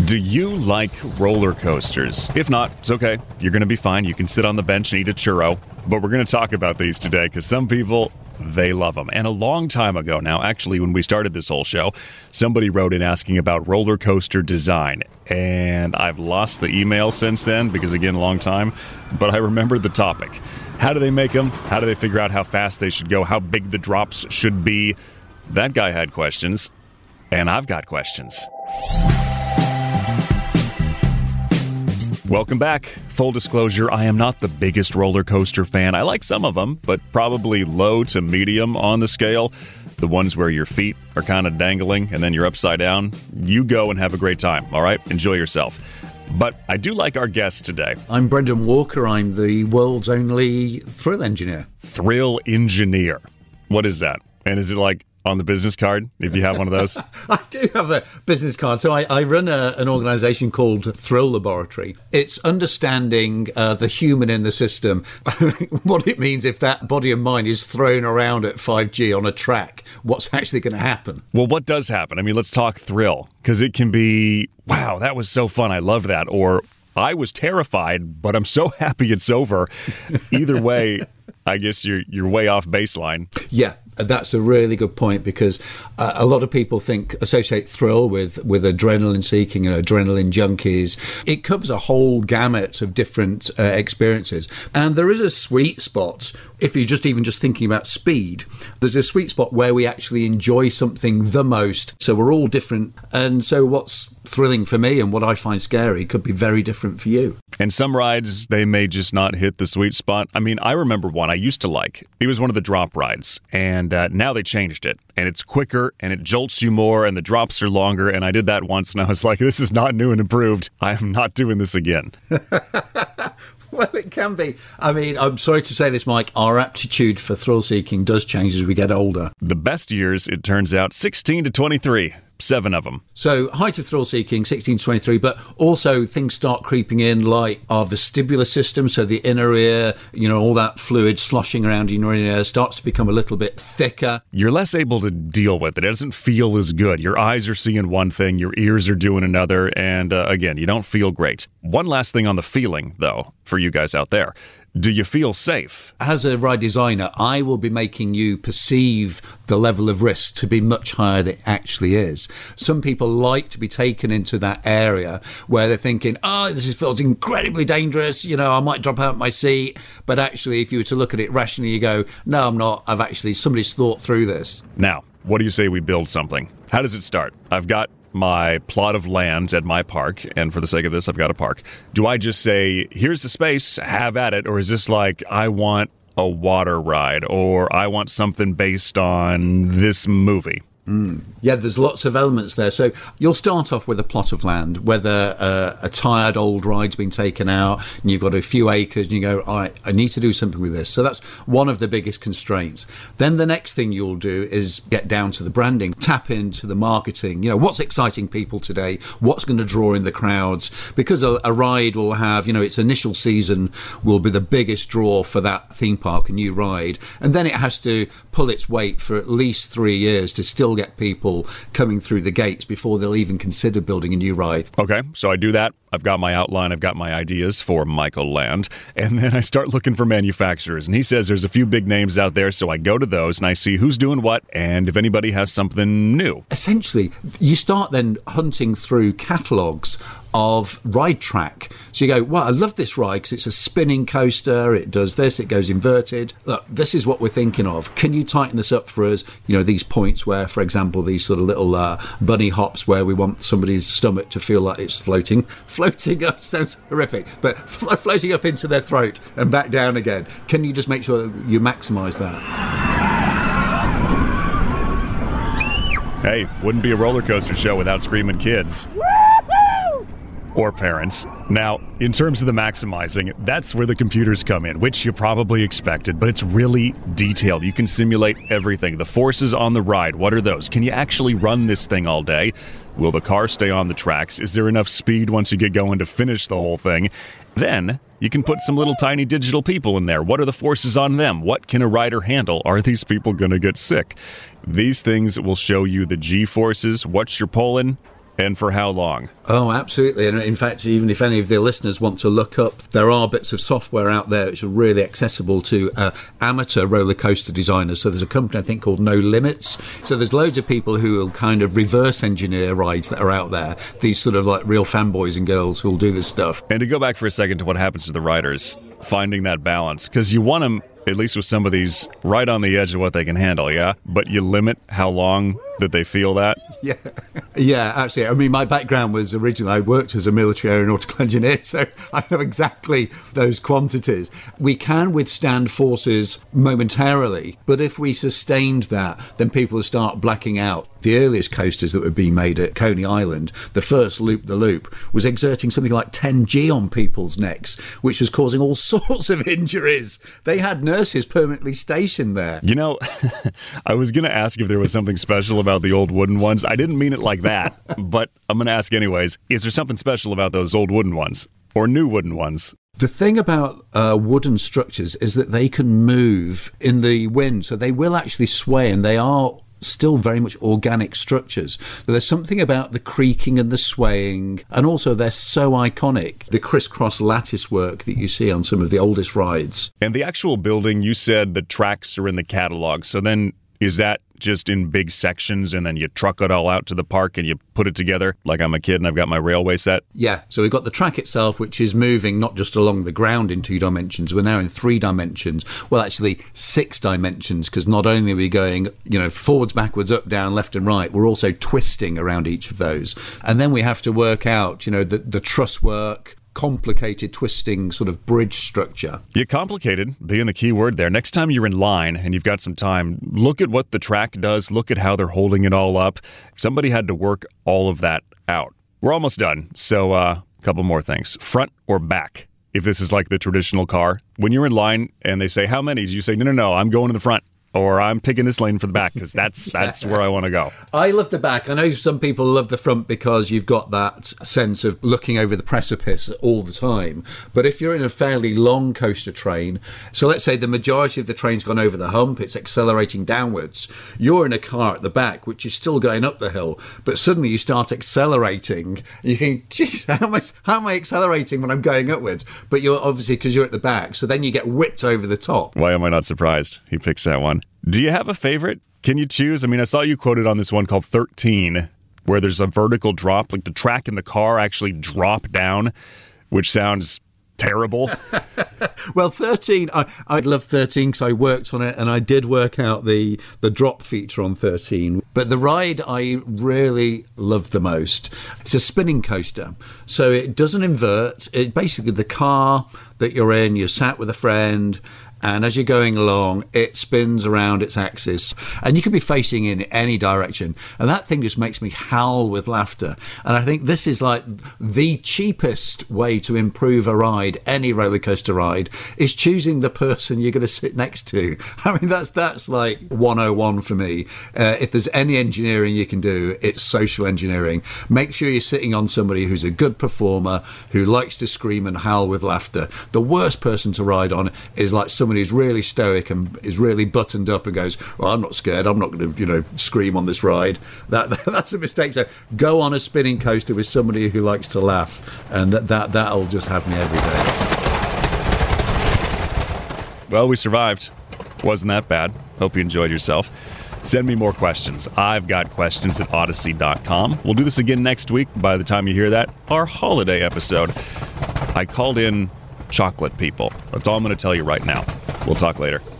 Do you like roller coasters? If not, it's okay. You're going to be fine. You can sit on the bench and eat a churro. But we're going to talk about these today because some people, they love them. And a long time ago now, actually, when we started this whole show, somebody wrote in asking about roller coaster design. And I've lost the email since then because, again, a long time. But I remembered the topic. How do they make them? How do they figure out how fast they should go? How big the drops should be? That guy had questions. And I've got questions. Welcome back. Full disclosure, I am not the biggest roller coaster fan. I like some of them, but probably low to medium on the scale. The ones where your feet are kind of dangling and then you're upside down. You go and have a great time, all right? Enjoy yourself. But I do like our guest today. I'm Brendan Walker. I'm the world's only thrill engineer. Thrill engineer. What is that? And is it like on the business card, if you have one of those? I do have a business card. So I run an organisation called Thrill Laboratory. It's understanding the human in the system, what it means if that body of mine is thrown around at 5G on a track, what's actually going to happen. Well, what does happen? I mean, let's talk thrill, because it can be, wow, that was so fun, I loved that, or I was terrified, but I'm so happy it's over. Either way, I guess you're way off baseline. Yeah. That's a really good point because a lot of people associate thrill with adrenaline seeking and adrenaline junkies. It covers a whole gamut of different experiences. And there is a sweet spot. If you're just thinking about speed, there's a sweet spot where we actually enjoy something the most. So we're all different. And so what's thrilling for me and what I find scary could be very different for you. And some rides, they may just not hit the sweet spot. I mean, I remember one I used to like. It was one of the drop rides. And now they changed it. And it's quicker and it jolts you more and the drops are longer. And I did that once and I was like, this is not new and improved. I am not doing this again. Well, it can be. I mean, I'm sorry to say this, Mike, our aptitude for thrill-seeking does change as we get older. The best years, it turns out, 16 to 23. 7 of them. So height of thrill-seeking, 16 to 23, but also things start creeping in like our vestibular system, so the inner ear, all that fluid sloshing around in your inner ear starts to become a little bit thicker. You're less able to deal with it. It doesn't feel as good. Your eyes are seeing one thing, your ears are doing another, and again, you don't feel great. One last thing on the feeling, though, for you guys out there. Do you feel safe? As a ride designer, I will be making you perceive the level of risk to be much higher than it actually is. Some people like to be taken into that area where they're thinking, this feels incredibly dangerous, I might drop out my seat. But actually, if you were to look at it rationally, you go, no, I'm not. Somebody's thought through this. Now, what do you say we build something? How does it start? I've got my plot of land at my park, and for the sake of this, I've got a park. Do I just say, here's the space, have at it, or is this like, I want a water ride, or I want something based on this movie? Yeah, there's lots of elements there. So you'll start off with a plot of land, whether a tired old ride's been taken out and you've got a few acres and you go, all right, I need to do something with this. So that's one of the biggest constraints. Then the next thing you'll do is get down to the branding, tap into the marketing. What's exciting people today? What's going to draw in the crowds? Because a ride will have, its initial season will be the biggest draw for that theme park, a new ride. And then it has to pull its weight for at least 3 years to still get people coming through the gates before they'll even consider building a new ride. Okay, so I do that. I've got my outline, I've got my ideas for Michael Land, and then I start looking for manufacturers. And he says there's a few big names out there, so I go to those and I see who's doing what and if anybody has something new. Essentially, you start then hunting through catalogues of ride track. So you go, wow, I love this ride because it's a spinning coaster, it does this, it goes inverted. Look, this is what we're thinking of. Can you tighten this up for us? These points where, for example, these sort of little bunny hops where we want somebody's stomach to feel like it's floating up, sounds horrific, but floating up into their throat and back down again. Can you just make sure that you maximise that? Hey, wouldn't be a roller coaster show without screaming kids. Or parents. Now, in terms of the maximizing, that's where the computers come in, which you probably expected, but it's really detailed. You can simulate everything. The forces on the ride, what are those? Can you actually run this thing all day? Will the car stay on the tracks? Is there enough speed once you get going to finish the whole thing? Then you can put some little tiny digital people in there. What are the forces on them? What can a rider handle? Are these people going to get sick? These things will show you the G-forces, what you're pulling, and for how long? Oh, absolutely. And in fact, even if any of the listeners want to look up, there are bits of software out there which are really accessible to amateur roller coaster designers. So there's a company, I think, called No Limits. So there's loads of people who will kind of reverse engineer rides that are out there, these sort of like real fanboys and girls who will do this stuff. And to go back for a second to what happens to the riders, finding that balance, because you want them, at least with some of these, right on the edge of what they can handle, yeah? But you limit how long that they feel that? Yeah, absolutely. I mean, my background was originally, I worked as a military aeronautical engineer, so I know exactly those quantities. We can withstand forces momentarily, but if we sustained that, then people would start blacking out. The earliest coasters that were being made at Coney Island, the first loop-the-loop, was exerting something like 10G on people's necks, which was causing all sorts of injuries. They had nurses permanently stationed there. You know, I was going to ask if there was something special about the old wooden ones. I didn't mean it like that, but I'm going to ask anyways. Is there something special about those old wooden ones or new wooden ones? The thing about wooden structures is that they can move in the wind, so they will actually sway, and they are still very much organic structures. So there's something about the creaking and the swaying, and also they're so iconic. The crisscross lattice work that you see on some of the oldest rides. And the actual building, you said the tracks are in the catalog, so then is that just in big sections and then you truck it all out to the park and you put it together like I'm a kid and I've got my railway set? Yeah, so we've got the track itself, which is moving not just along the ground in 2 dimensions, we're now in 3 dimensions. Well, actually 6 dimensions, because not only are we going, forwards, backwards, up, down, left and right, we're also twisting around each of those. And then we have to work out, the truss work, complicated twisting sort of bridge structure. Yeah, complicated being the key word there. Next time you're in line and you've got some time, look at what the track does, look at how they're holding it all up. Somebody had to work all of that out. We're almost done, so a couple more things. Front or back? If this is like the traditional car, when you're in line and they say, how many? Do you say, no, I'm going to the front? Or I'm picking this lane for the back because that's where I want to go. I love the back. I know some people love the front because you've got that sense of looking over the precipice all the time. But if you're in a fairly long coaster train, so let's say the majority of the train's gone over the hump, it's accelerating downwards. You're in a car at the back, which is still going up the hill, but suddenly you start accelerating. You think, geez, how am I accelerating when I'm going upwards? But you're obviously, because you're at the back, so then you get whipped over the top. Why am I not surprised? He picks that one. Do you have a favorite? Can you choose? I mean, I saw you quoted on this one called 13, where there's a vertical drop, like the track and the car actually drop down, which sounds terrible. Well, 13, I love 13 because I worked on it and I did work out the drop feature on 13. But the ride I really love the most, it's a spinning coaster. So it doesn't invert. It basically, the car that you're in, you're sat with a friend, and as you're going along, it spins around its axis. And you could be facing in any direction. And that thing just makes me howl with laughter. And I think this is like the cheapest way to improve a ride, any roller coaster ride, is choosing the person you're going to sit next to. I mean, that's like 101 for me. If there's any engineering you can do, it's social engineering. Make sure you're sitting on somebody who's a good performer, who likes to scream and howl with laughter. The worst person to ride on is like somebody who's really stoic and is really buttoned up and goes, well, I'm not scared, I'm not going to scream on this ride. That's a mistake. So go on a spinning coaster with somebody who likes to laugh, and that'll just have me every day. Well, we survived. Wasn't that bad. Hope you enjoyed yourself. Send me more questions. I've got questions at Odyssey.com. We'll do this again next week. By the time you hear that, our holiday episode. I called in chocolate people. That's all I'm going to tell you right now. We'll talk later.